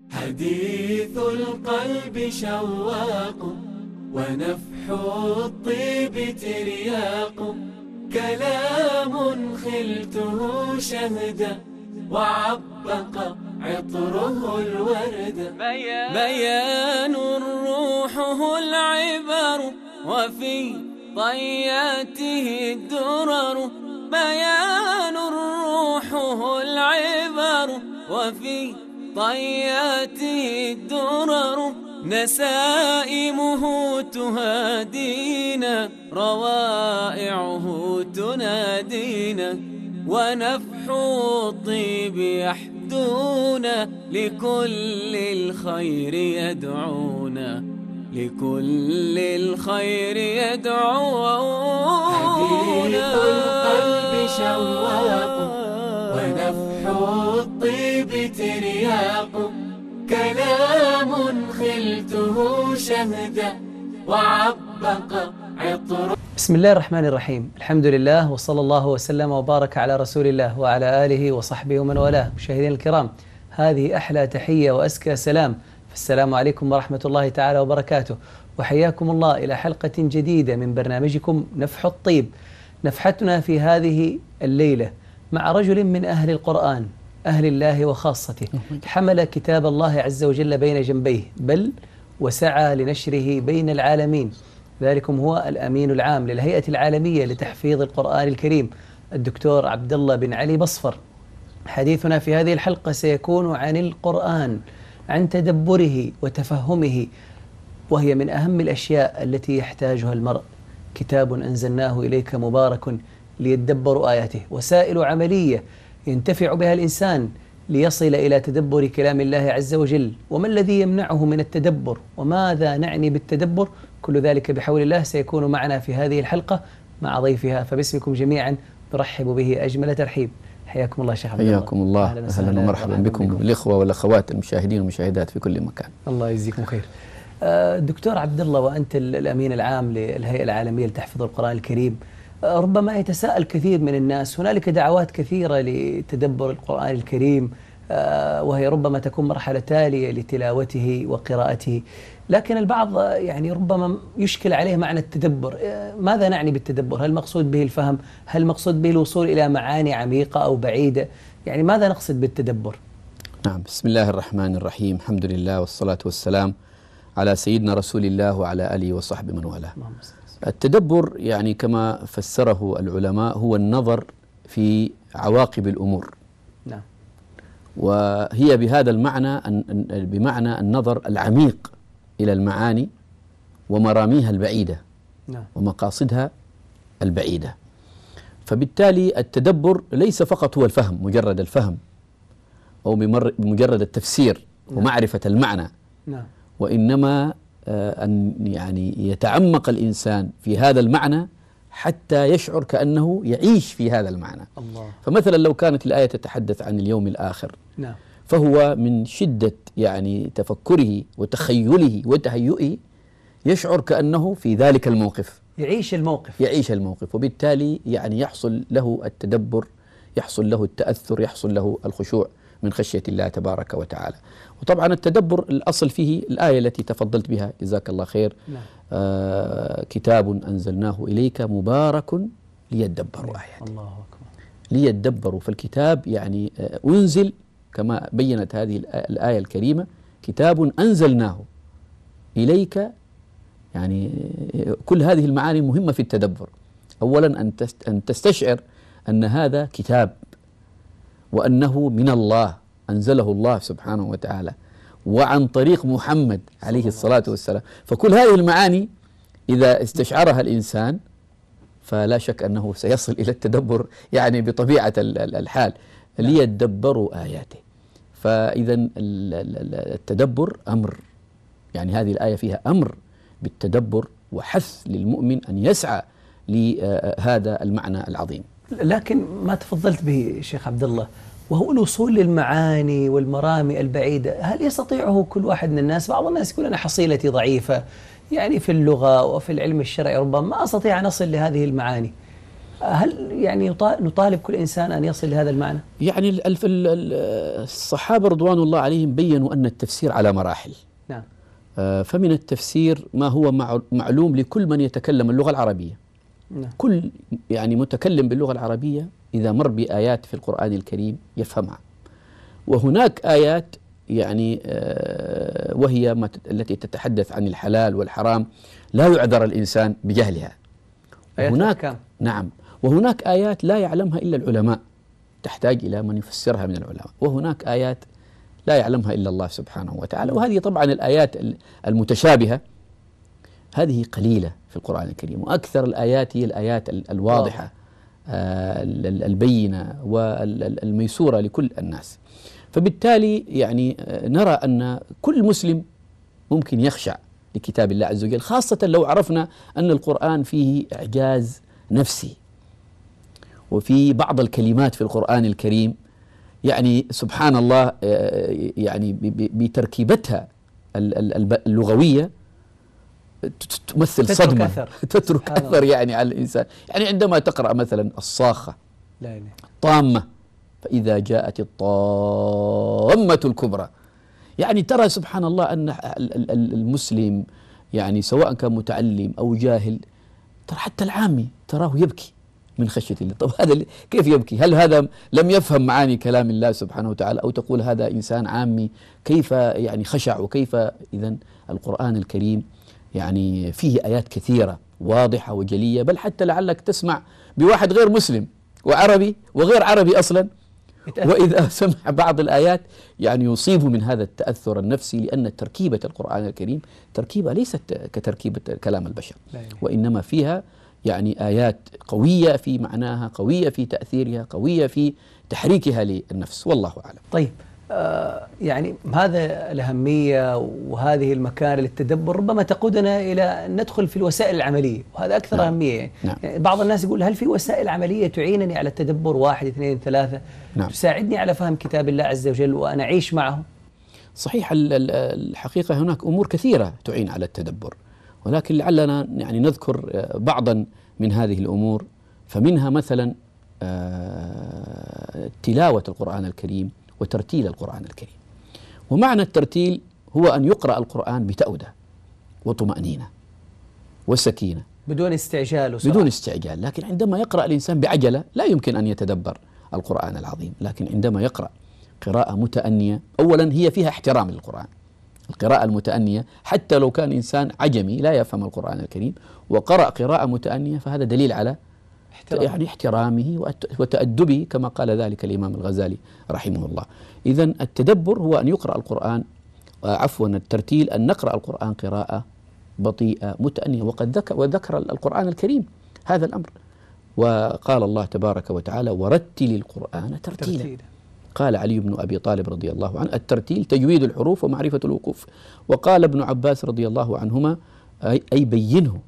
حديث القلب شواق ونفح الطيب ترياق، كلام خلته شهدا وعبق عطره الورد، بيان روحه العبر وفي طياته الدرر، بيان روحه العبر وفي طياته الدرر، نسائمه تهادينا روائعه تنادينا، ونفح الطيب يحدونا لكل الخير يدعونا، لكل الخير يدعونا. حديث القلب شواق ونفح الطيب ترياق، كلام خلته شهدا وعبق عطر. بسم الله الرحمن الرحيم، الحمد لله وصلى الله وسلم وبارك على رسول الله وعلى آله وصحبه ومن والاه. مشاهدينا الكرام، هذه أحلى تحية وأزكى سلام، فالسلام عليكم ورحمة الله تعالى وبركاته، وحياكم الله إلى حلقة جديدة من برنامجكم نفح الطيب. نفحتنا في هذه الليلة مع رجل من أهل القرآن، أهل الله وخاصته، حمل كتاب الله عز وجل بين جنبيه، بل وسعى لنشره بين العالمين. ذلكم هو الأمين العام للهيئة العالمية لتحفيظ القرآن الكريم، الدكتور عبد الله بن علي بصفر. حديثنا في هذه الحلقة سيكون عن القرآن، عن تدبره وتفهمه، وهي من أهم الأشياء التي يحتاجها المرء. كتاب أنزلناه إليك مبارك ليدبروا آياته، وسائل عملية ينتفع بها الإنسان ليصل إلى تدبر كلام الله عز وجل. وما الذي يمنعه من التدبر، وماذا نعني بالتدبر؟ كل ذلك بحول الله سيكون معنا في هذه الحلقة مع ضيفها، فباسمكم جميعا نرحب به أجمل ترحيب. حياكم الله شيخ عبد الله. حياكم الله، أهلا ومرحبا بكم الإخوة والأخوات المشاهدين والمشاهدات في كل مكان. الله يجزيكم خير. دكتور عبد الله، وأنت الأمين العام للهيئة العالمية لتحفيظ القرآن الكريم، ربما يتساءل كثير من الناس، هنالك دعوات كثيرة لتدبر القرآن الكريم، وهي ربما تكون مرحلة تالية لتلاوته وقراءته، لكن البعض يعني ربما يشكل عليه معنى التدبر. ماذا نعني بالتدبر؟ هل مقصود به الفهم؟ هل مقصود به الوصول إلى معاني عميقة أو بعيدة؟ يعني ماذا نقصد بالتدبر؟ نعم، بسم الله الرحمن الرحيم، الحمد لله والصلاة والسلام على سيدنا رسول الله وعلى آله وصحبه من والاه. التدبر يعني كما فسره العلماء هو النظر في عواقب الأمور. نعم. وهي بهذا المعنى بمعنى النظر العميق إلى المعاني ومراميها البعيدة. نعم. ومقاصدها البعيدة. فبالتالي التدبر ليس فقط هو الفهم، مجرد الفهم أو بمجرد التفسير. نعم. ومعرفة المعنى. نعم. وإنما أن يعني يتعمق الإنسان في هذا المعنى حتى يشعر كأنه يعيش في هذا المعنى. الله. فمثلا لو كانت الآية تتحدث عن اليوم الآخر، نعم، فهو من شدة يعني تفكره وتخيله وتهيئه يشعر كأنه في ذلك الموقف، يعيش الموقف، وبالتالي يعني يحصل له التدبر، يحصل له التأثر، يحصل له الخشوع من خشية الله تبارك وتعالى. وطبعا التدبر الأصل فيه الآية التي تفضلت بها جزاك الله خير. نعم. كتاب أنزلناه إليك مبارك ليدبروا آياته. الله أكبر. ليدبروا، فالكتاب يعني أنزل كما بينت هذه الآية الكريمة، كتاب أنزلناه إليك، يعني كل هذه المعاني مهمة في التدبر. أولا أن تستشعر أن هذا كتاب، وأنه من الله، أنزله الله سبحانه وتعالى وعن طريق محمد عليه الصلاة والسلام. فكل هذه المعاني إذا استشعرها الإنسان فلا شك أنه سيصل إلى التدبر يعني بطبيعة الحال. ليدبروا آياته. فإذا التدبر أمر، يعني هذه الآية فيها أمر بالتدبر وحث للمؤمن أن يسعى لهذا المعنى العظيم. لكن ما تفضلت به شيخ عبد الله، وهو الوصول للمعاني والمرامي البعيدة، هل يستطيعه كل واحد من الناس؟ بعض الناس يقول أنا حصيلتي ضعيفة، يعني في اللغة وفي العلم الشرعي ربما ما أستطيع أن أصل لهذه المعاني. هل يعني نطالب كل إنسان أن يصل لهذا المعنى؟ يعني الصحابة رضوان الله عليهم بيّنوا أن التفسير على مراحل. نعم. فمن التفسير ما هو معلوم لكل من يتكلم اللغة العربية. نعم. كل يعني متكلم باللغة العربية إذا مر بآيات في القرآن الكريم يفهمها. وهناك آيات يعني وهي التي تتحدث عن الحلال والحرام لا يعذر الإنسان بجهلها. هناك نعم، وهناك آيات لا يعلمها إلا العلماء تحتاج إلى من يفسرها من العلماء، وهناك آيات لا يعلمها إلا الله سبحانه وتعالى. وهذه طبعا الآيات المتشابهة هذه قليلة في القرآن الكريم، وأكثر الآيات هي الآيات الواضحة البينة والميسورة لكل الناس. فبالتالي يعني نرى أن كل مسلم ممكن يخشع لكتاب الله عز وجل، خاصة لو عرفنا أن القرآن فيه إعجاز نفسي، وفي بعض الكلمات في القرآن الكريم يعني سبحان الله يعني بتركيبتها اللغوية تمثل صدمة تترك أثر يعني على الإنسان. يعني عندما تقرأ مثلا الصاخة طامة فإذا جاءت الطامة الكبرى، يعني ترى سبحان الله أن المسلم يعني سواء كان متعلم أو جاهل، ترى حتى العامي تراه يبكي من خشية الله. طب هذا كيف يبكي؟ هل هذا لم يفهم معاني كلام الله سبحانه وتعالى؟ أو تقول هذا إنسان عامي كيف يعني خشع وكيف؟ إذن القرآن الكريم يعني فيه آيات كثيرة واضحة وجلية، بل حتى لعلك تسمع بواحد غير مسلم وعربي وغير عربي أصلا، وإذا سمع بعض الآيات يعني يصيب من هذا التأثر النفسي، لأن تركيبة القرآن الكريم تركيبة ليست كتركيبة كلام البشر، وإنما فيها يعني آيات قوية في معناها، قوية في تأثيرها، قوية في تحريكها للنفس، والله أعلم. طيب يعني هذا الأهمية وهذه المكانة للتدبر ربما تقودنا إلى أن ندخل في الوسائل العملية، وهذا أكثر نعم. أهمية. نعم. يعني بعض الناس يقول هل في وسائل عملية تعينني على التدبر 1 2 3 نعم. تساعدني على فهم كتاب الله عز وجل وأنا أعيش معه؟ صحيح، الحقيقة هناك أمور كثيرة تعين على التدبر، ولكن لعلنا يعني نذكر بعضا من هذه الأمور. فمنها مثلا تلاوة القرآن الكريم وترتيل القرآن الكريم. ومعنى الترتيل هو أن يقرأ القرآن بتأودة وطمأنينة وسكينة بدون استعجال وسرعة. بدون استعجال. لكن عندما يقرأ الإنسان بعجلة لا يمكن أن يتدبر القرآن العظيم. لكن عندما يقرأ قراءة متأنية، أولا هي فيها احترام للقرآن. القراءة المتأنية حتى لو كان إنسان عجمي لا يفهم القرآن الكريم وقرأ قراءة متأنية فهذا دليل على يعني احترامه وتأدبه، كما قال ذلك الإمام الغزالي رحمه الله. إذن التدبر هو أن يقرأ القرآن الترتيل أن نقرأ القرآن قراءة بطيئة متأنية. وقد وذكر القرآن الكريم هذا الأمر، وقال الله تبارك وتعالى ورتل القرآن ترتيلا. قال علي بن أبي طالب رضي الله عنه الترتيل تجويد الحروف ومعرفة الوقوف. وقال ابن عباس رضي الله عنهما أي بينه.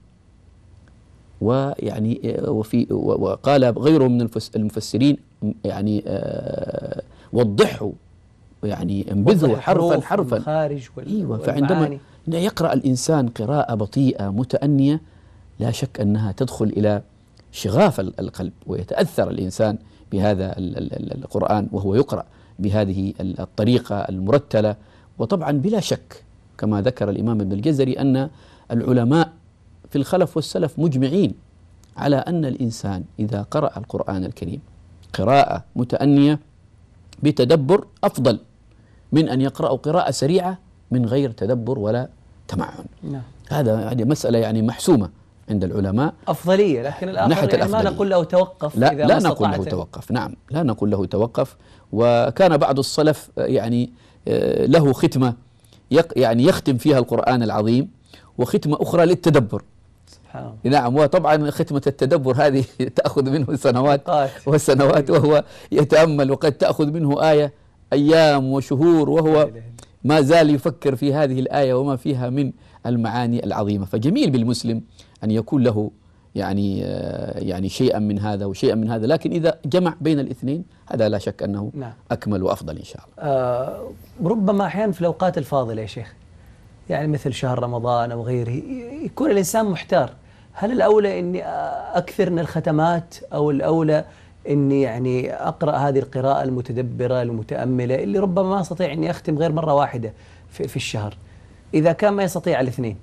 ويعني وقال غيره من المفسرين يعني وضحه، يعني انبذه حرفا حرفا. أيوة. فعندما يقرأ الإنسان قراءة بطيئة متأنية لا شك أنها تدخل إلى شغاف القلب، ويتأثر الإنسان بهذا القرآن وهو يقرأ بهذه الطريقة المرتلة. وطبعا بلا شك كما ذكر الإمام ابن الجزري أن العلماء في الخلف والسلف مجمعين على أن الإنسان إذا قرأ القرآن الكريم قراءة متأنية بتدبر أفضل من أن يقرأ قراءة سريعة من غير تدبر ولا تمعن. نعم. هذه مسألة يعني محسومة عند العلماء، أفضلية. لكن الآخر يعني ما نقول له توقف، لا نقول له توقف. نعم، لا نقول له توقف. وكان بعض السلف يعني له ختمة يعني يختم فيها القرآن العظيم، وختمة أخرى للتدبر. سبحان الله. نعم. وطبعا ختمة التدبر هذه تأخذ منه سنوات وسنوات وهو يتأمل، وقد تأخذ منه آية أيام وشهور وهو ما زال يفكر في هذه الآية وما فيها من المعاني العظيمة. فجميل بالمسلم أن يكون له يعني شيئا من هذا وشيئا من هذا، لكن إذا جمع بين الاثنين هذا لا شك أنه أكمل وأفضل إن شاء الله. ربما أحيانا في الأوقات الفاضلة يا شيخ، يعني مثل شهر رمضان أو غيره، يكون الإنسان محتار هل الأولى أني أكثر من الختمات، أو الأولى أني يعني أقرأ هذه القراءة المتدبرة المتأملة اللي ربما ما أستطيع أني أختم غير مرة واحدة في الشهر؟ إذا كان ما يستطيع الاثنين،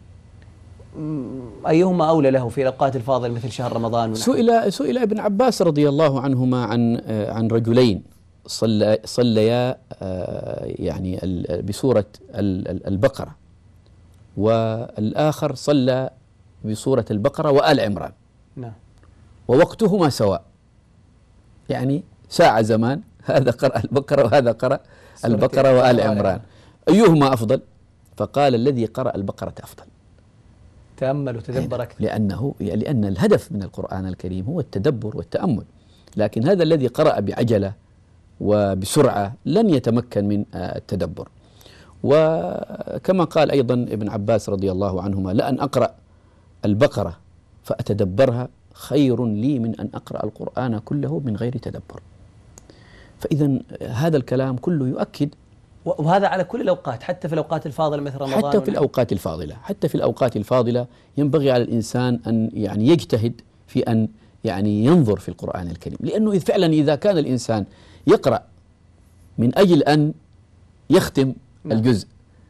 أيهما أولى له في الأوقات الفاضلة مثل شهر رمضان؟ سئل ابن عباس رضي الله عنهما عن رجلين صليا يعني بسورة البقرة، والآخر صلى بسورة البقرة وآل عمران، نعم، ووقتهما سواء، يعني ساعة زمان، هذا قرأ البقرة وهذا قرأ البقرة وآل عمران، أيهما أفضل؟ فقال الذي قرأ البقرة أفضل. تأمل وتدبر أكثر. لأن الهدف من القرآن الكريم هو التدبر والتأمل، لكن هذا الذي قرأ بعجلة وبسرعة لن يتمكن من التدبر. وكما قال أيضا ابن عباس رضي الله عنهما: لأن أقرأ البقرة فأتدبرها خير لي من أن أقرأ القرآن كله من غير تدبر. فإذا هذا الكلام كله يؤكد، وهذا على كل الأوقات، حتى في الأوقات الفاضلة مثل رمضان، حتى في الأوقات الفاضلة ينبغي على الإنسان أن يعني يجتهد في أن يعني ينظر في القرآن الكريم، لأنه فعلا إذا كان الإنسان يقرأ من أجل أن يختم الجزء،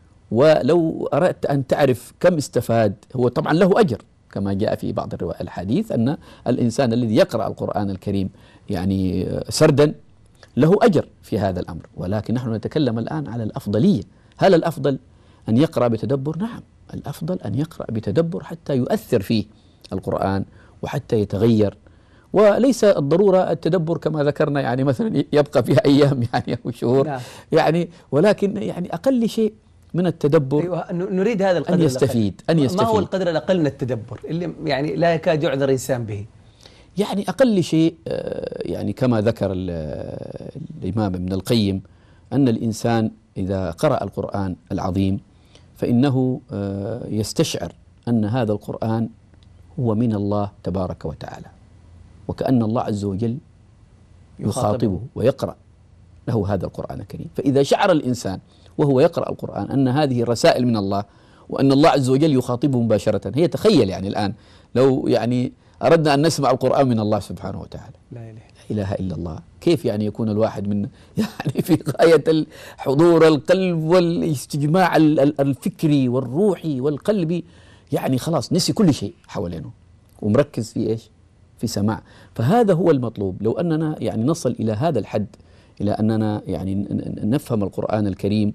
ولو أردت أن تعرف كم استفاد، هو طبعا له أجر كما جاء في بعض الحديث أن الإنسان الذي يقرأ القرآن الكريم يعني سردا له أجر في هذا الأمر، ولكن نحن نتكلم الآن على الأفضلية. هل الأفضل أن يقرأ بتدبر؟ نعم، الأفضل أن يقرأ بتدبر حتى يؤثر فيه القرآن وحتى يتغير، وليس الضرورة التدبر كما ذكرنا يعني مثلا يبقى فيها أيام يعني أو شهور، نعم. يعني ولكن يعني أقل شيء من التدبر. أيوة، نريد هذا القدر أن يستفيد. ما هو القدر الأقل من التدبر اللي يعني لا يكاد يعذر إنسان به؟ يعني أقل شيء يعني كما ذكر الإمام ابن القيم أن الإنسان إذا قرأ القرآن العظيم فإنه يستشعر أن هذا القرآن هو من الله تبارك وتعالى، وكأن الله عز وجل يخاطبه ويقرأ له هذا القرآن الكريم. فإذا شعر الإنسان وهو يقرأ القرآن أن هذه رسائل من الله وأن الله عز وجل يخاطبه مباشرة، هي تخيل يعني الآن لو يعني أردنا أن نسمع القرآن من الله سبحانه وتعالى، لا إله إلا الله، كيف يعني يكون الواحد من يعني في غاية الحضور القلب والاستجماع الفكري والروحي والقلبي، يعني خلاص نسي كل شيء حوالينه ومركز في إيش؟ في سماع. فهذا هو المطلوب. لو أننا يعني نصل إلى هذا الحد، إلى أننا يعني نفهم القرآن الكريم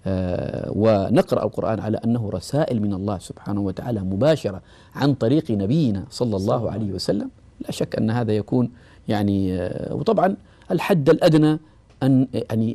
ونقرأ القرآن على أنه رسائل من الله سبحانه وتعالى مباشرة عن طريق نبينا صلى الله عليه وسلم، لا شك أن هذا يكون يعني وطبعا الحد الأدنى أن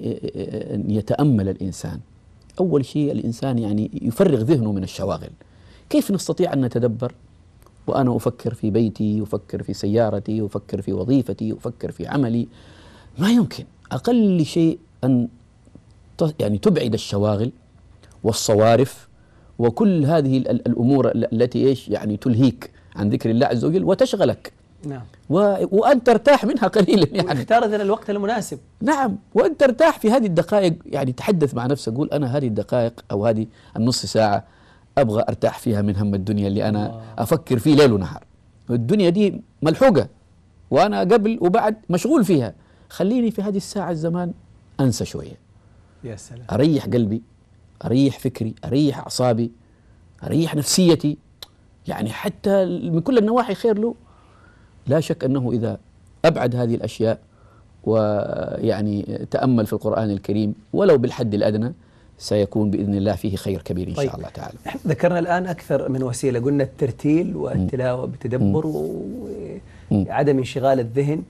يتأمل الإنسان. أول شيء الإنسان يعني يفرغ ذهنه من الشواغل. كيف نستطيع أن نتدبر وأنا أفكر في بيتي، أفكر في سيارتي، أفكر في وظيفتي، أفكر في عملي؟ ما يمكن. أقل شيء أن يعني تبعد الشواغل والصوارف وكل هذه الأمور التي إيش يعني تلهيك عن ذكر الله عز وجل وتشغلك. نعم. وأن ترتاح منها قليلا يعني. اختار لنا الوقت المناسب. نعم، وأن ترتاح في هذه الدقائق، يعني تحدث مع نفسك، قول أنا هذه الدقائق أو هذه النص ساعة أبغى أرتاح فيها من هم الدنيا اللي أنا أفكر فيه ليل ونهار. الدنيا دي ملحوقة وأنا قبل وبعد مشغول فيها، خليني في هذه الساعة الزمان أنسى شوية. يا سلام. أريح قلبي، أريح فكري، أريح أعصابي، أريح نفسيتي، يعني حتى من كل النواحي خير له. لا شك أنه إذا أبعد هذه الأشياء ويعني تأمل في القرآن الكريم ولو بالحد الأدنى سيكون بإذن الله فيه خير كبير إن شاء الله تعالى. ذكرنا الآن أكثر من وسيلة، قلنا الترتيل والتلاوة بتدبر وعدم انشغال الذهن،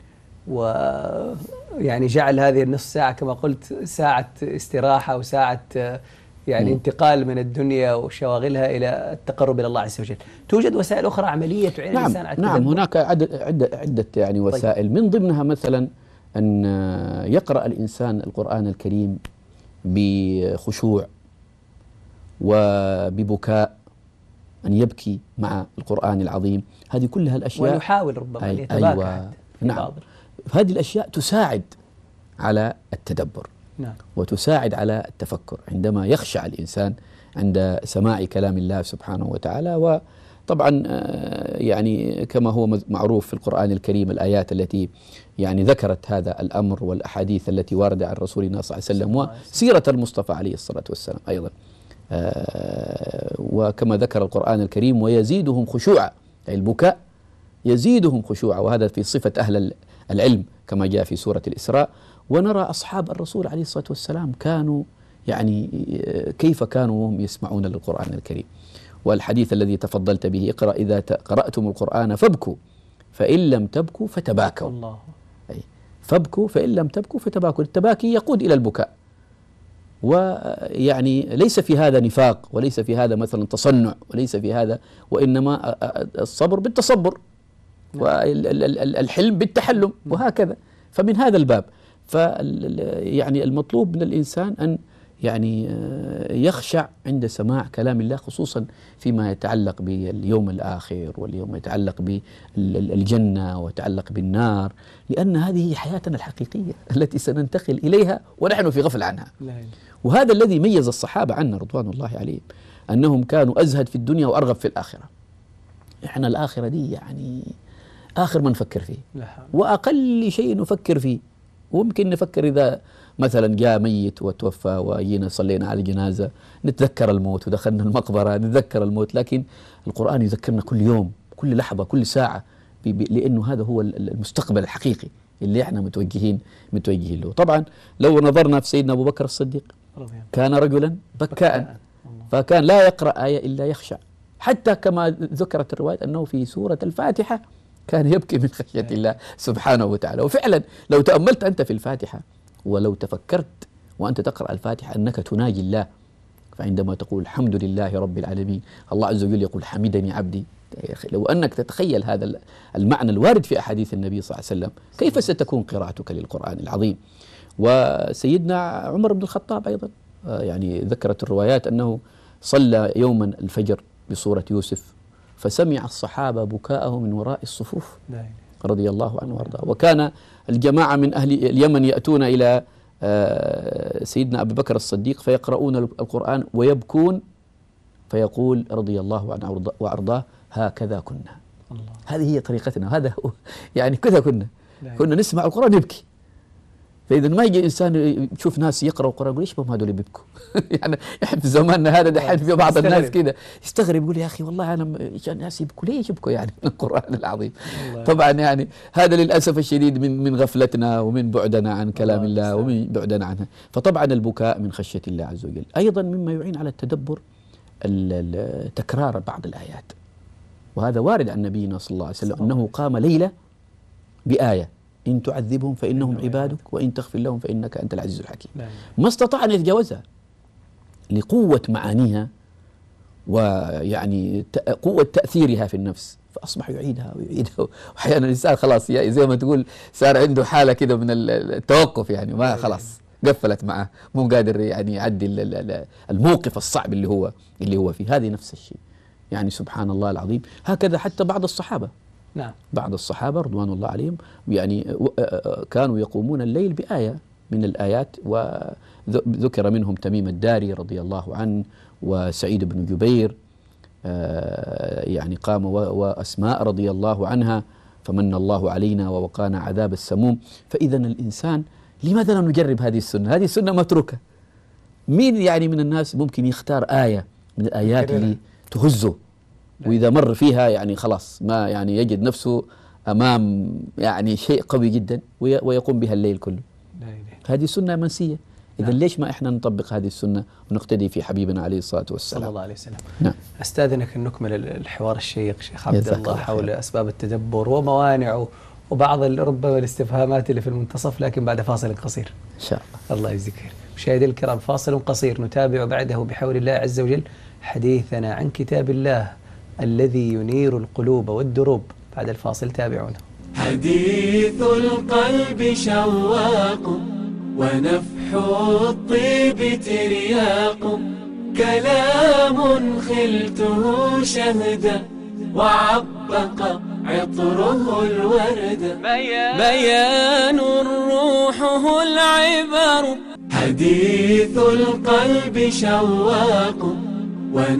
ويعني جعل هذه النصف ساعة كما قلت ساعة استراحة وساعة يعني انتقال من الدنيا وشواغلها إلى التقرب إلى الله عز وجل. توجد وسائل أخرى عملية تعين الإنسان على التدبر؟ نعم، هناك عدة يعني وسائل. من ضمنها مثلا أن يقرأ الإنسان القرآن الكريم بخشوع وببكاء، أن يبكي مع القرآن العظيم. هذه كلها الأشياء ويحاول ربما أن يتباكى. أيوة. نعم، هذه الأشياء تساعد على التدبر. نعم. وتساعد على التفكر عندما يخشع الإنسان عند سماع كلام الله سبحانه وتعالى طبعا يعني كما هو معروف في القرآن الكريم الآيات التي يعني ذكرت هذا الأمر والأحاديث التي واردة عن رسولنا صلى الله عليه وسلم وسيرة المصطفى عليه الصلاة والسلام أيضا. وكما ذكر القرآن الكريم ويزيدهم خشوعا، أي البكاء يزيدهم خشوعا، وهذا في صفة أهل العلم كما جاء في سورة الإسراء. ونرى أصحاب الرسول عليه الصلاة والسلام كانوا يعني كيف كانوا وهم يسمعون للقرآن الكريم. والحديث الذي تفضلت به اقرأ إذا قرأتم القرآن فابكوا فإن لم تبكوا فتباكوا. الله. أي فابكوا فإن لم تبكوا فتباكوا. التباكي يقود إلى البكاء، ويعني ليس في هذا نفاق وليس في هذا مثلا تصنع وليس في هذا، وإنما الصبر بالتصبر والحلم بالتحلم وهكذا. فمن هذا الباب يعني المطلوب من الإنسان أن يعني يخشع عند سماع كلام الله، خصوصا فيما يتعلق باليوم الآخر واليوم يتعلق بالجنة ويتعلق بالنار، لأن هذه هي حياتنا الحقيقية التي سننتقل إليها ونحن في غفل عنها. وهذا الذي ميز الصحابة عنا رضوان الله عليهم، أنهم كانوا أزهد في الدنيا وأرغب في الآخرة. إحنا الآخرة دي يعني آخر ما نفكر فيه وأقل شيء نفكر فيه. وممكن نفكر إذا مثلا جاء ميت وتوفى وجينا صلينا على الجنازة نتذكر الموت ودخلنا المقبرة نتذكر الموت، لكن القرآن يذكرنا كل يوم كل لحظة كل ساعة، لأنه هذا هو المستقبل الحقيقي اللي احنا متوجهين له. طبعا لو نظرنا في سيدنا أبو بكر الصديق كان رجلا بكاء، فكان لا يقرأ آية إلا يخشع، حتى كما ذكرت الرواية أنه في سورة الفاتحة كان يبكي من خشية الله سبحانه وتعالى. وفعلا لو تأملت أنت في الفاتحة ولو تفكرت وأنت تقرأ الفاتحة أنك تناجي الله، فعندما تقول الحمد لله رب العالمين الله عز وجل يقول حمدني عبدي، لو أنك تتخيل هذا المعنى الوارد في أحاديث النبي صلى الله عليه وسلم كيف ستكون قراءتك للقرآن العظيم. وسيدنا عمر بن الخطاب أيضا يعني ذكرت الروايات أنه صلى يوما الفجر بسورة يوسف فسمع الصحابة بكاءه من وراء الصفوف رضي الله عنه وارضاه. وكان الجماعة من أهل اليمن يأتون إلى سيدنا أبي بكر الصديق فيقرؤون القرآن ويبكون، فيقول رضي الله عنه وأرضاه هكذا كنا. الله. هذه هي طريقتنا، هذا يعني كذا كنا نسمع القرآن نبكي. فإذا ما يجي إنسان يشوف ناس يقرأوا القرآن يقول إيش بهم هذول بيبكوا يعني في زماننا هذا دحين في بعض الناس كده يستغرب يقول يا أخي والله أنا الناس يبكوا ليش يبكوا يعني من القرآن العظيم. طبعا يعني هذا للأسف الشديد من غفلتنا ومن بعدنا عن كلام الله ومن بعدنا عنها. فطبعا البكاء من خشية الله عز وجل. أيضا مما يعين على التدبر تكرار بعض الآيات، وهذا وارد عن نبينا صلى الله عليه وسلم أنه قام ليلة بآية إن تعذبهم فإنهم عبادك وإن تغفر لهم فإنك أنت العزيز الحكيم. ما استطاع أن يتجاوزها لقوة معانيها ويعني قوة تأثيرها في النفس، فأصبح يعيدها ويعيدها. وأحيانا الإنسان خلاص زي ما تقول صار عنده حالة كده من التوقف، يعني ما خلاص قفلت معه مو قادر يعني يعدي الموقف الصعب اللي هو فيه. هذه نفس الشيء يعني سبحان الله العظيم. هكذا حتى بعض الصحابة بعض الصحابة رضوان الله عليهم يعني كانوا يقومون الليل بآية من الآيات، وذكر منهم تميم الداري رضي الله عنه وسعيد بن جبير يعني قام، وأسماء رضي الله عنها فمن الله علينا ووقانا عذاب السموم. فإذا الإنسان لماذا لا نجرب هذه السنة؟ هذه السنة متروكة. مين يعني من الناس ممكن يختار آية من الآيات اللي تهزه وإذا مر فيها يعني خلاص ما يعني يجد نفسه أمام يعني شيء قوي جدا ويقوم بها الليل كله؟ هذه سنة منسية. إذا ليش ما إحنا نطبق هذه السنة ونقتدي في حبيبنا عليه الصلاة والسلام صلى الله عليه وسلم. أستاذنك أن نكمل الحوار الشيق شيخ عبد الله حول أسباب التدبر وموانعه وبعض ربما الاستفهامات اللي في المنتصف، لكن بعد فاصل قصير إن شاء الله. الله يجزيك خير. مشاهدي الكرام فاصل قصير نتابع بعده بحول الله عز وجل حديثنا عن كتاب الله الذي ينير القلوب والدروب. بعد الفاصل تابعونا. حديث القلب شواق ونفح الطيب ترياق، كلام خلته شهدا وعبق عطره الورد، بيان روحه العبر. حديث القلب شواق ونفح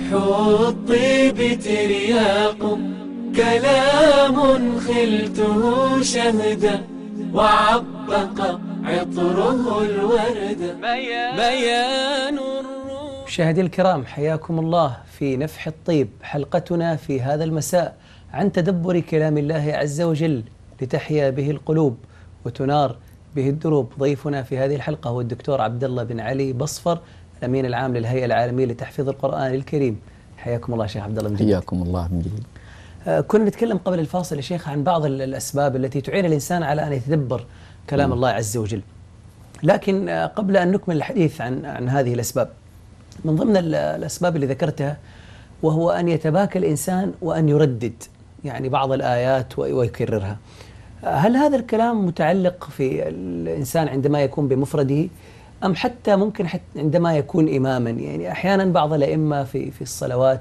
ونفح الطيب ترياق، كلام خلته شهدا وعبق عطره الورد، بيان الروح. مشاهدينا الكرام، حياكم الله في نفح الطيب، حلقتنا في هذا المساء عن تدبر كلام الله عز وجل لتحيا به القلوب وتنار به الدروب. ضيفنا في هذه الحلقة هو الدكتور عبد الله بن علي بصفر، الأمين العام للهيئة العالمية لتحفيظ القرآن الكريم. حياكم الله شيخ عبد الله من جديد. حياكم الله من جديد. كنا نتكلم قبل الفاصل يا شيخ عن بعض الأسباب التي تعين الإنسان على أن يتدبر كلام الله عز وجل، لكن قبل أن نكمل الحديث عن هذه الأسباب، من ضمن الأسباب اللي ذكرتها وهو أن يتباكى الإنسان وأن يردد يعني بعض الآيات ويكررها. هل هذا الكلام متعلق في الإنسان عندما يكون بمفرده، أم حتى ممكن عندما يكون إماما؟ يعني أحيانا بعض الأئمة في الصلوات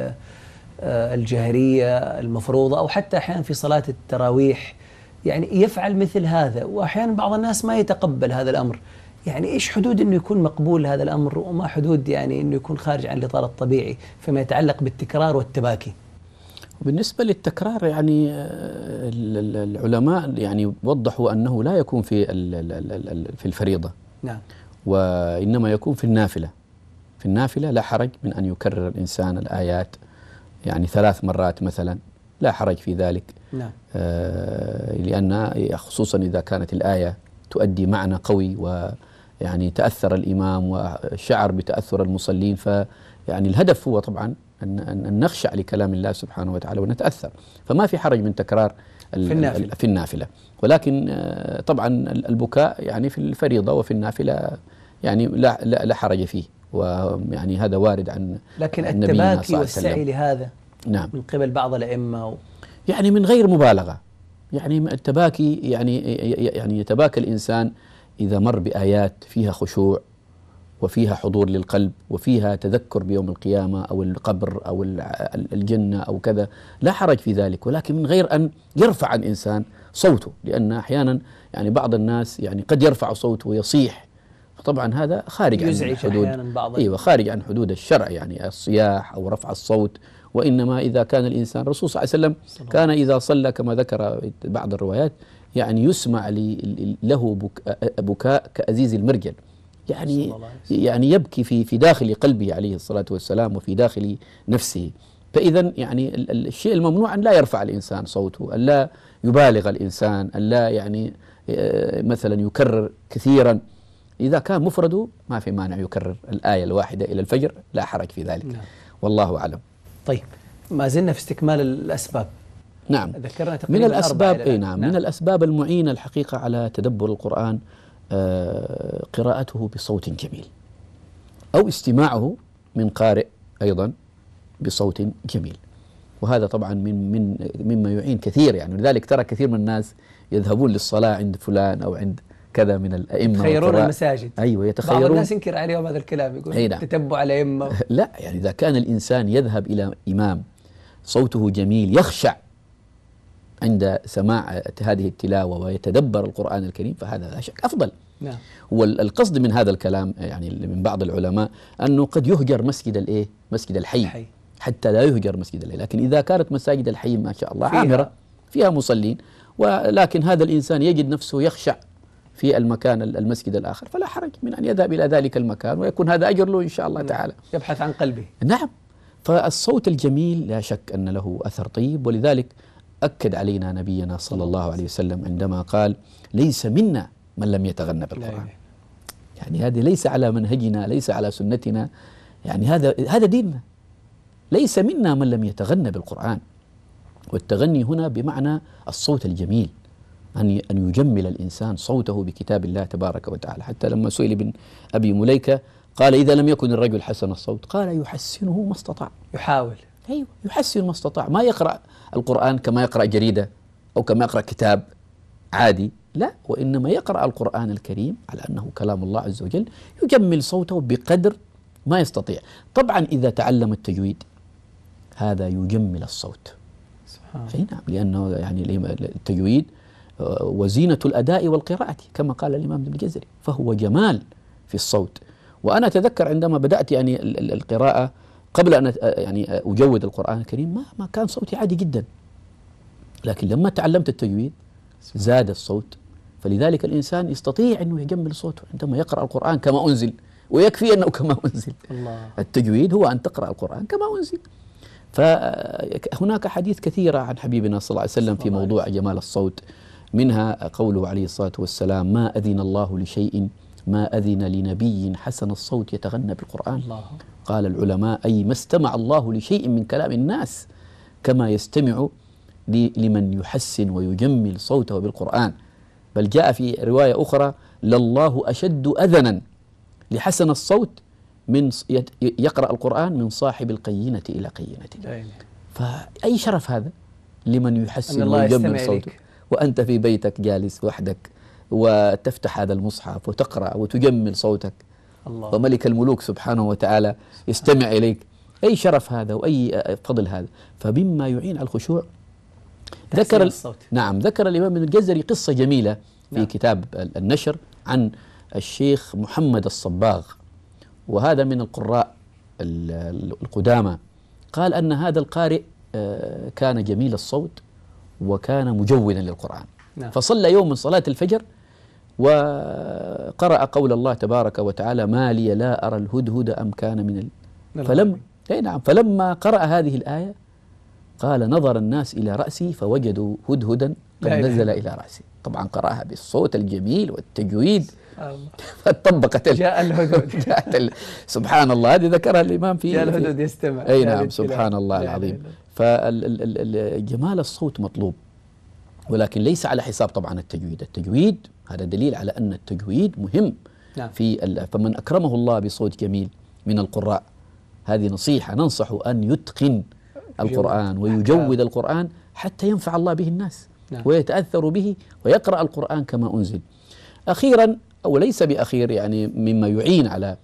الجهرية المفروضة، أو حتى أحيانا في صلاة التراويح يعني يفعل مثل هذا، وأحيانا بعض الناس ما يتقبل هذا الأمر. يعني إيش حدود أنه يكون مقبول هذا الأمر، وما حدود يعني أنه يكون خارج عن الإطار الطبيعي فيما يتعلق بالتكرار والتباكي؟ بالنسبة للتكرار يعني العلماء يعني وضحوا أنه لا يكون في الفريضة، نعم، وإنما يكون في النافلة. في النافلة لا حرج من أن يكرر الإنسان الآيات يعني 3 مرات مثلا، لا حرج في ذلك. نعم. لأن خصوصا إذا كانت الآية تؤدي معنى قوي ويعني تأثر الإمام وشعر بتأثر المصلين، فيعني الهدف هو طبعا أن نخشع لكلام الله سبحانه وتعالى ونتأثر، فما في حرج من تكرار في النافلة. ولكن طبعا البكاء يعني في الفريضة وفي النافلة يعني لا حرج فيه، ويعني هذا وارد عن لكن التباكي والسعي لهذا نعم من قبل بعض الأئمة يعني من غير مبالغة. يعني التباكي يعني يتباكى الإنسان إذا مر بآيات فيها خشوع وفيها حضور للقلب وفيها تذكر بيوم القيامة أو القبر أو الجنة أو كذا، لا حرج في ذلك، ولكن من غير أن يرفع الإنسان صوته، لأن أحيانا يعني بعض الناس يعني قد يرفع صوته ويصيح، طبعا هذا خارج عن حدود خارج عن حدود الشرع، يعني الصياح أو رفع الصوت. وإنما إذا كان الإنسان، الرسول صلى الله عليه وسلم كان إذا صلى كما ذكر بعض الروايات يعني يسمع له بكاء كأزيز المرجل، يعني يبكي في داخل قلبه عليه الصلاة والسلام وفي داخل نفسه. فإذا يعني الشيء الممنوع أن لا يرفع الإنسان صوته، أن لا يبالغ الإنسان، أن لا يعني مثلا يكرر كثيرا. إذا كان مفرده ما في مانع يكرر الآية الواحدة إلى الفجر، لا حرج في ذلك. نعم. والله أعلم. طيب، ما زلنا في استكمال الأسباب. نعم، ذكرنا تقريبا من الأسباب نعم من الأسباب المعينة الحقيقة على تدبر القرآن قراءته بصوت جميل، أو استماعه من قارئ أيضا بصوت جميل، وهذا طبعا مما يعين كثير. يعني لذلك ترى كثير من الناس يذهبون للصلاة عند فلان أو عند كذا من الأئمة، يتخيرون المساجد. أيوة، يتخيرون. بعض الناس ينكر عليهم هذا الكلام، يقول نعم. تتبع الأئمة لا، يعني إذا كان الإنسان يذهب إلى إمام صوته جميل يخشع عند سماع هذه التلاوة ويتدبر القرآن الكريم، فهذا لا شك أفضل. نعم. والقصد من هذا الكلام يعني من بعض العلماء أنه قد يهجر مسجد الحي حتى لا يهجر مسجد الحي، لكن إذا كانت مساجد الحي ما شاء الله عامرة فيها مصلين، ولكن هذا الإنسان يجد نفسه يخشع في المكان المسجد الآخر، فلا حرج من أن يذهب إلى ذلك المكان، ويكون هذا أجر له إن شاء الله تعالى. يبحث عن قلبه. نعم. فالصوت الجميل لا شك أن له أثر طيب، ولذلك أكد علينا نبينا صلى الله عليه وسلم عندما قال: ليس منا من لم يتغنى بالقرآن. يعني هذه ليس على منهجنا، ليس على سنتنا، يعني هذا ديننا. ليس منا من لم يتغنى بالقرآن. والتغني هنا بمعنى الصوت الجميل، أن يجمل الإنسان صوته بكتاب الله تبارك وتعالى. حتى لما سئل ابن أبي مليكة قال: إذا لم يكن الرجل حسن الصوت، قال: يحسنه ما استطاع. يحاول. أيوة، يحسن ما استطاع، ما يقرأ القرآن كما يقرأ جريدة أو كما يقرأ كتاب عادي، لا، وإنما يقرأ القرآن الكريم على أنه كلام الله عز وجل، يجمل صوته بقدر ما يستطيع. طبعا إذا تعلم التجويد هذا يجمل الصوت. سبحان. نعم، لأنه يعني التجويد وزينة الأداء والقراءة كما قال الإمام ابن الجزري، فهو جمال في الصوت. وأنا أتذكر عندما بدأت يعني القراءة قبل أن يعني أجود القرآن الكريم ما كان صوتي عادي جدا، لكن لما تعلمت التجويد زاد الصوت. فلذلك الإنسان يستطيع أنه يجمل صوته عندما يقرأ القرآن كما أنزل، ويكفي أنه كما أنزل. الله. التجويد هو أن تقرأ القرآن كما أنزل. فهناك حديث كثيرة عن حبيبنا صلى الله عليه وسلم في موضوع جمال الصوت، منها قوله عليه الصلاة والسلام: ما أذن الله لشيء ما أذن لنبي حسن الصوت يتغنى بالقرآن. الله. قال العلماء: أي ما استمع الله لشيء من كلام الناس كما يستمع لمن يحسن ويجمل صوته بالقرآن. بل جاء في رواية أخرى: لله أشد أذنا لحسن الصوت من يقرأ القرآن من صاحب القينة إلى قينة. فأي شرف هذا لمن يحسن ويجمل صوته وأنت في بيتك جالس وحدك وتفتح هذا المصحف وتقرأ وتجمل صوتك، الله. وملك الملوك سبحانه وتعالى يستمع إليك. أي شرف هذا وأي فضل هذا. فمما يعين على الخشوع ذكر ذكر الإمام ابن الجزري قصة جميلة في كتاب النشر عن الشيخ محمد الصباغ، وهذا من القراء القدامى. قال أن هذا القارئ كان جميل الصوت وكان مجودا للقرآن. فصلى يوم من صلاة الفجر وقرأ قول الله تبارك وتعالى: ما لي لا أرى الهدهد أم كان من فلما قرأ هذه الآية قال: نظر الناس إلى رأسي فوجدوا هدهدا قد نزل إلى رأسي. طبعا قرأها بالصوت الجميل والتجويد فطبقت جاء الهدهد. سبحان الله. هذه ذكرها الإمام في جاء الهدهد يستمع. أي نعم، سبحان الله العظيم. فجمال الصوت مطلوب، ولكن ليس على حساب طبعا التجويد. التجويد هذا دليل على أن التجويد مهم. فمن أكرمه الله بصوت جميل من القراء، هذه نصيحة ننصح أن يتقن القرآن ويجود القرآن حتى ينفع الله به الناس ويتأثر به ويقرأ القرآن كما أنزل. أخيرا أو ليس بأخير، يعني مما يعين على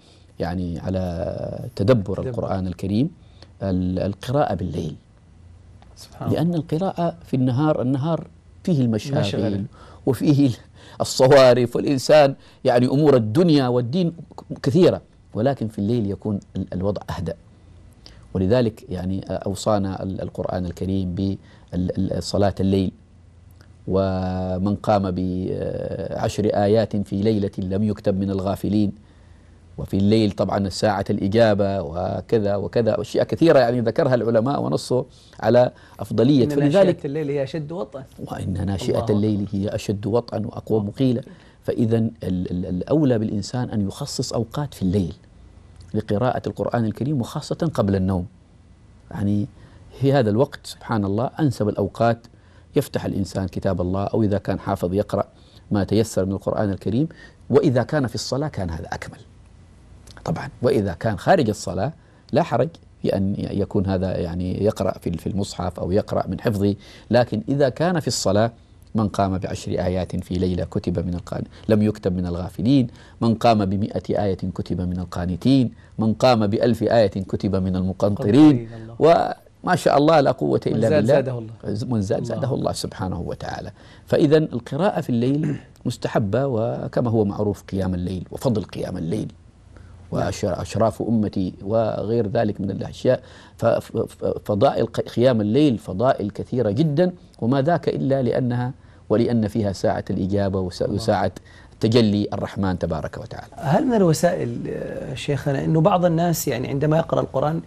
تدبر القرآن الكريم القراءة بالليل. لأن القراءة في النهار فيه المشاغل وفيه الصوارف، والإنسان يعني أمور الدنيا والدين كثيرة، ولكن في الليل يكون الوضع أهدأ. ولذلك يعني أوصانا القرآن الكريم بصلاة الليل: ومن قام ب10 آيات في ليلة لم يكتب من الغافلين. وفي الليل طبعا ساعة الإجابة وكذا وكذا، أشياء كثيرة يعني ذكرها العلماء ونصوا على أفضلية. إن ناشئة الليل هي أشد وطئا، وإن ناشئة الليل هي أشد وطئا وأقوم قيلا. فإذا الأولى بالإنسان أن يخصص أوقات في الليل لقراءة القرآن الكريم، وخاصة قبل النوم. يعني في هذا الوقت سبحان الله أنسب الأوقات يفتح الإنسان كتاب الله، أو إذا كان حافظ يقرأ ما تيسر من القرآن الكريم. وإذا كان في الصلاة كان هذا أكمل طبعا، وإذا كان خارج الصلاة لا حرج في أن يكون هذا يعني يقرأ في المصحف أو يقرأ من حفظه. لكن إذا كان في الصلاة: من قام ب10 آيات في ليلة كتب من لم يكتب من الغافلين، من قام ب100 آية كتب من القانتين، من قام ب1000 آية كتب من المقنطرين. وما شاء الله لا قوة إلا بالله. من زاده الله سبحانه وتعالى. فإذا القراءة في الليل مستحبة، وكما هو معروف قيام الليل وفضل قيام الليل وأشراف أمتي وغير ذلك من الأشياء. ففضائل قيام الليل فضائل كثيرة جدا، وما ذاك إلا لأن فيها ساعة الإجابة وساعة تجلي الرحمن تبارك وتعالى. هل من الوسائل شيخنا أنه بعض الناس يعني عندما يقرأ القرآن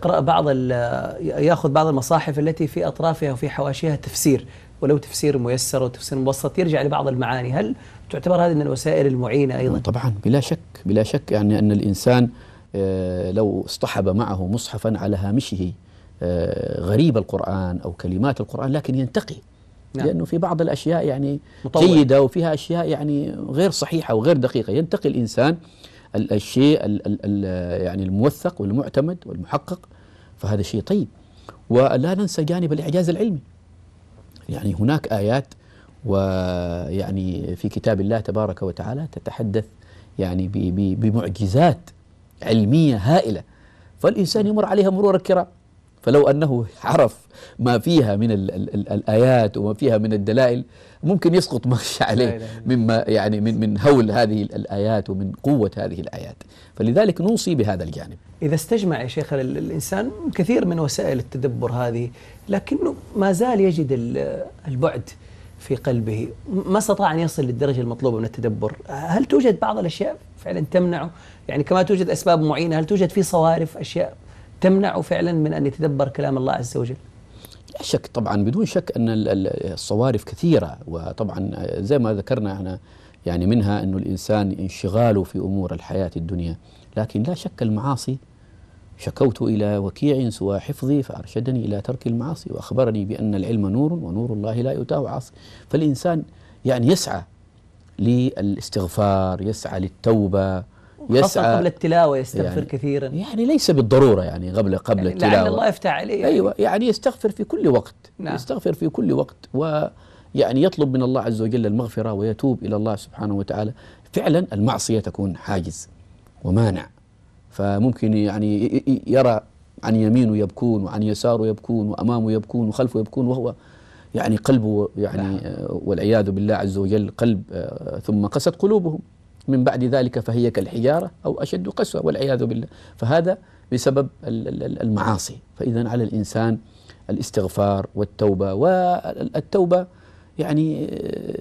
يأخذ بعض المصاحف التي في أطرافها وفي حواشيها تفسير، ولو تفسير ميسر وتفسير مبسط يرجع لبعض المعاني؟ هل تعتبر هذه من الوسائل المعينة أيضا؟ طبعا بلا شك يعني أن الإنسان لو اصطحب معه مصحفا على هامشه غريب القرآن أو كلمات القرآن، لكن ينتقي. لأنه في بعض الأشياء يعني جيدة وفيها أشياء يعني غير صحيحة وغير دقيقة. ينتقي الإنسان الشيء يعني الموثق والمعتمد والمحقق، فهذا شيء طيب. ولا ننسى جانب الإعجاز العلمي. يعني هناك آيات ويعني في كتاب الله تبارك وتعالى تتحدث يعني بمعجزات علمية هائلة، فالإنسان يمر عليها مرور الكرام، فلو أنه عرف ما فيها من الآيات وما فيها من الدلائل ممكن يسقط ما شاء عليه مما يعني من هول هذه الآيات ومن قوة هذه الآيات. فلذلك نوصي بهذا الجانب. إذا استجمع يا شيخ الإنسان كثير من وسائل التدبر هذه، لكنه ما زال يجد البعد في قلبه، ما استطاع أن يصل للدرجة المطلوبة من التدبر. هل توجد بعض الأشياء فعلا تمنعه؟ يعني كما توجد أسباب معينة، هل توجد في صوارف أشياء تمنعه فعلا من أن يتدبر كلام الله عز وجل؟ لا شك طبعا، بدون شك أن الصوارف كثيرة، وطبعا زي ما ذكرنا احنا يعني منها أنه الإنسان انشغاله في أمور الحياة الدنيا. لكن لا شك المعاصي، شكوت إلى وكيع سوى حفظي فأرشدني إلى ترك المعاصي وأخبرني بأن العلم نور ونور الله لا يؤتاه عاصي. فالإنسان يعني يسعى للاستغفار، يسعى للتوبة، خاصة قبل التلاوة يستغفر يعني كثيرا. يعني ليس بالضرورة يعني قبل يعني التلاوة، لعل الله يفتح عليه. أيوة يعني يستغفر في كل وقت. نعم. يستغفر في كل وقت، ويعني يطلب من الله عز وجل المغفرة ويتوب إلى الله سبحانه وتعالى. فعلا المعصية تكون حاجز ومانع، فممكن يعني يرى عن يمينه يبكون وعن يساره يبكون وأمامه يبكون وخلفه يبكون، وهو يعني قلبه يعني والعياذ بالله عز وجل قلب ثم قست قلوبهم من بعد ذلك فهي كالحجارة أو أشد قسوة والعياذ بالله. فهذا بسبب المعاصي. فإذا على الإنسان الاستغفار والتوبة، والتوبة يعني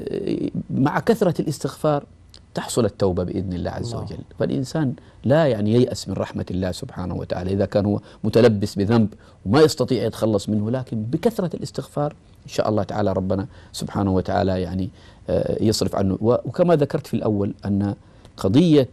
مع كثرة الاستغفار تحصل التوبة بإذن الله عز وجل. فالإنسان لا يعني ييأس من رحمة الله سبحانه وتعالى إذا كان هو متلبس بذنب وما يستطيع يتخلص منه، لكن بكثرة الاستغفار إن شاء الله تعالى ربنا سبحانه وتعالى يعني يصرف عنه. وكما ذكرت في الأول أن قضية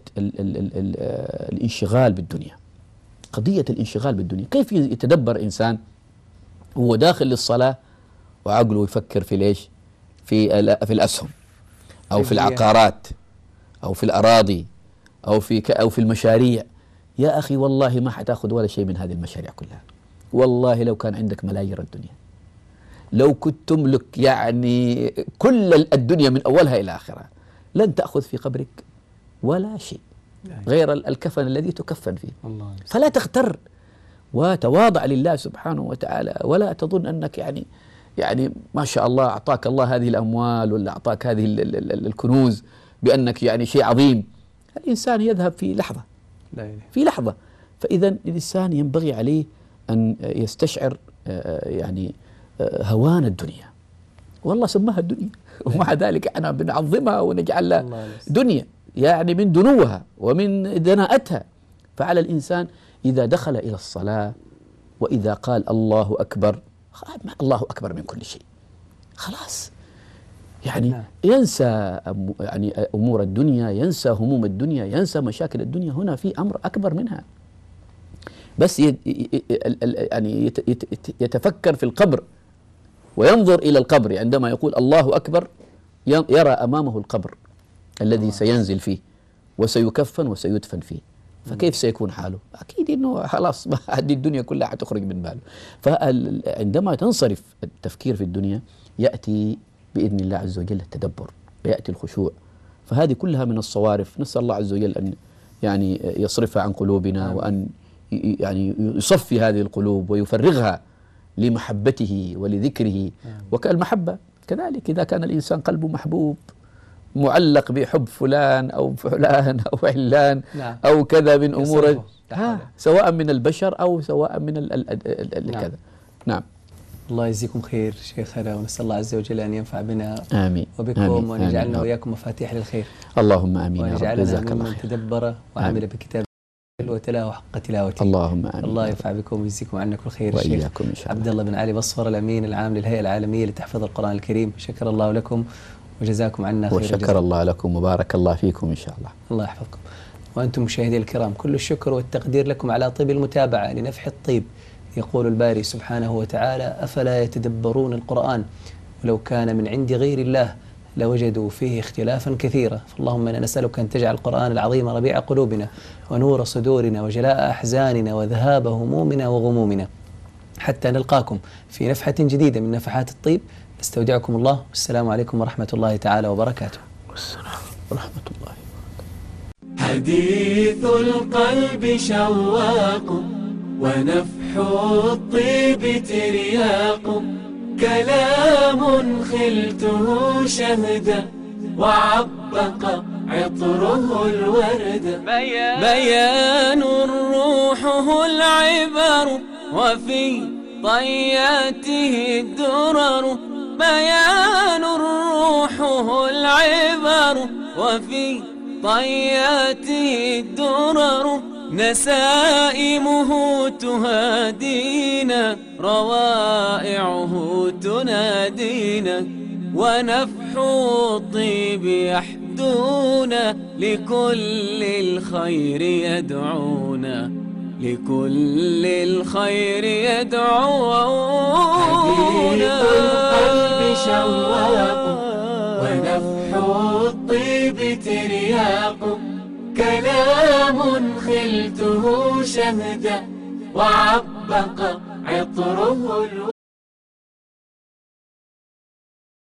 الانشغال بالدنيا، قضية الانشغال بالدنيا، كيف يتدبر إنسان هو داخل للصلاة وعقله يفكر في ليش؟ في الأسهم أو في العقارات أو في الأراضي أو في المشاريع. يا أخي والله ما حتاخذ ولا شيء من هذه المشاريع كلها. والله لو كان عندك ملايير الدنيا، لو كنت تملك يعني كل الدنيا من أولها إلى آخرها، لن تأخذ في قبرك ولا شيء غير الكفن الذي تكفن فيه. فلا تغتر وتواضع لله سبحانه وتعالى، ولا تظن أنك يعني ما شاء الله أعطاك الله هذه الأموال ولا أعطاك هذه الكنوز بأنك يعني شيء عظيم. الإنسان يذهب في لحظة، في لحظة. فإذا الإنسان ينبغي عليه أن يستشعر يعني هوان الدنيا، والله سماها الدنيا ومع ذلك احنا بنعظمها ونجعل لها دنيا يعني من دنوها ومن دناءتها. فعلى الإنسان إذا دخل إلى الصلاة وإذا قال الله أكبر، الله أكبر من كل شيء، خلاص يعني ينسى يعني أمور الدنيا، ينسى هموم الدنيا، ينسى مشاكل الدنيا. هنا في أمر أكبر منها، بس يعني يتفكر في القبر وينظر إلى القبر. عندما يقول الله أكبر يرى أمامه القبر الذي سينزل فيه وسيكفن وسيدفن فيه. فكيف سيكون حاله؟ أكيد أنه خلاص هذه الدنيا كلها حتخرج من باله. فعندما تنصرف التفكير في الدنيا يأتي بإذن الله عز وجل التدبر ويأتي الخشوع. فهذه كلها من الصوارف، نسأل الله عز وجل أن يعني يصرفها عن قلوبنا، وأن يعني يصفي هذه القلوب ويفرغها لمحبته ولذكره. وكالمحبة كذلك، إذا كان الإنسان قلبه محبوب معلق بحب فلان أو فلان أو علان أو كذا من أمور سواء من البشر أو سواء من كذا. نعم. الله يجزيكم خير شيخنا، ونسأل الله عز وجل أن ينفع بنا آمين وبكم، وأن يجعلنا وإياكم مفاتيح للخير. اللهم آمين. ويجعلنا ممن تدبر وعمل بكتاب وتلاه حق تلاوته. اللهم آمين. الله ينفع بكم ويجزيكم عنا كل خير. وإياكم إن شاء الله. عبد الله بن علي بصفر الأمين العام للهيئة العالمية لتحفيظ القرآن الكريم، شكر الله لكم وجزاكم عنا خير. وشكر الله لكم وبارك الله فيكم إن شاء الله. الله يحفظكم. وأنتم مشاهدي الكرام، كل الشكر والتقدير لكم على طيب المتابعة لنفح الطيب. يقول الباري سبحانه وتعالى: أفلا يتدبرون القرآن ولو كان من عند غير الله لوجدوا فيه اختلافا كثيرا. فاللهم إنا نسألك أن تجعل القرآن العظيم ربيع قلوبنا ونور صدورنا وجلاء أحزاننا وذهاب همومنا وغمومنا، حتى نلقاكم في نفحة جديدة من نفحات الطيب. استودعكم الله، والسلام عليكم ورحمة الله تعالى وبركاته. والسلام ورحمة الله. حديث القلب شواق ونفح الطيب ترياق، كلام خلته شهدا وعبق عطره الورد. بيان روحه العبر وفي طياته الدرر، بيان روحه العبر وفي طياته الدرر، نسائمه تهادينا روائعه تنادينا، ونفح الطيب يحدونا لكل الخير يدعونا، لكل الخير يدعونا. حديث القلب شواق ونفح الطيب ترياق، كلام خلته شهدا وعبق عطره الورد.